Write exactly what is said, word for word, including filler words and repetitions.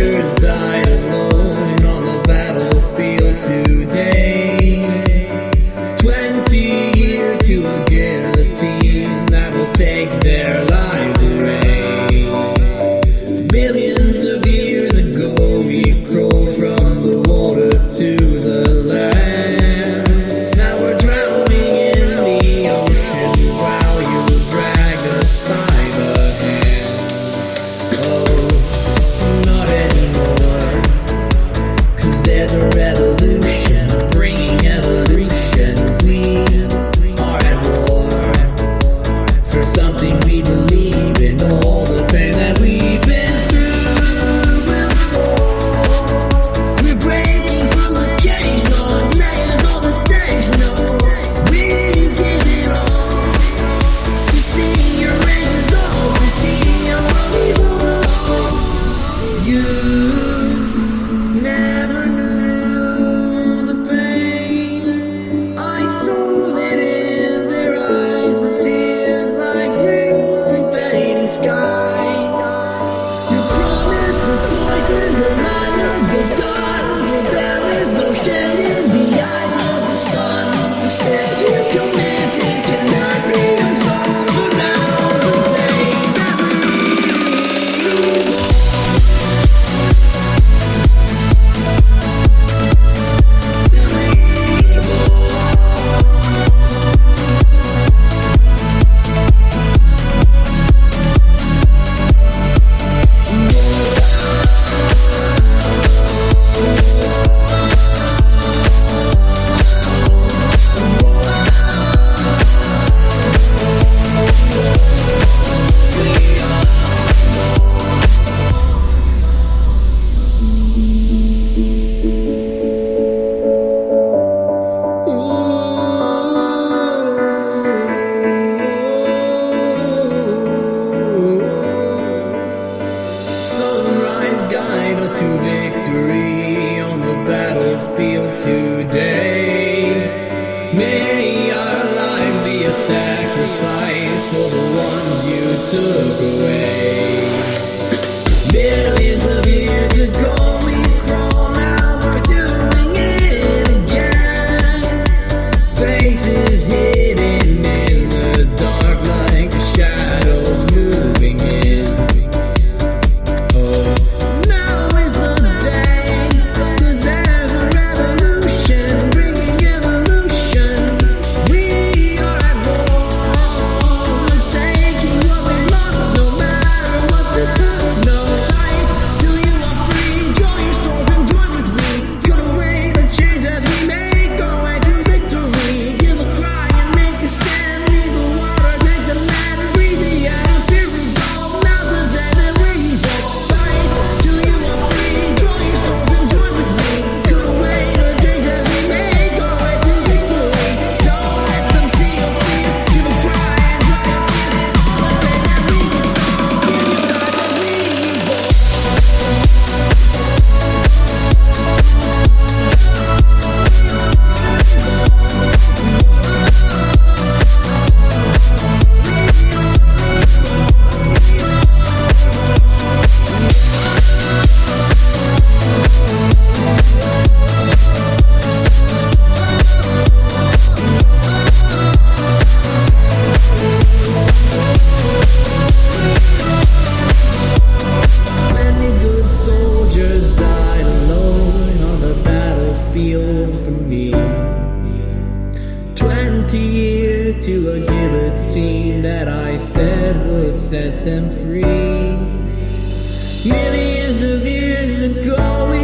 soldiers died alone on the battlefield today. Twenty years to a guillotine that will take their lives away. Millions of years ago we crawled from the water to the land. Now we're drowning in the ocean while you drag us by the hand. Oh, not anymore, 'cause there's a revolution bringing evolution. We are at war for something we believe in. All the pain that we've been through before. We're breaking from the cage, no layers on the stage. No, we give it all to see your results, to see your evil. You never knew the pain. I saw it in their eyes, the tears like rain from fading skies. Your promise is poison, the light of the God. For there is no shade in the eyes of the sun. You said you commanded cannot be resolved. But now's the day that we evolve. Sunrise guide us to victory on the battlefield today. May our lives be a sacrifice for the ones you took away. Millions of years ago we crawled, now we're doing it again. Faces hidden in the dark like a shadow moving in. Now is the day, 'cause there's a revolution bringing evolution. We are at war, we're taking what we lost, no matter what the cost. No, fight till you are free. Draw your swords and join with me. Cut away the chains as we make our way to victory. Give a cry and make a stand. Leave the water, take the land, breathe the air. Fear resolve, now's the day that we evolve. Fight till you are free. Draw your swords and join with me. Cut away the chains as we make our way to victory. Don't let them see your fear. Give a cry and dry your tears. All the pain that we resolve. Give your life as we evolve. Many good soldiers died alone on the battlefield for me. Twenty years to a guillotine that I said would set them free. Millions of years ago we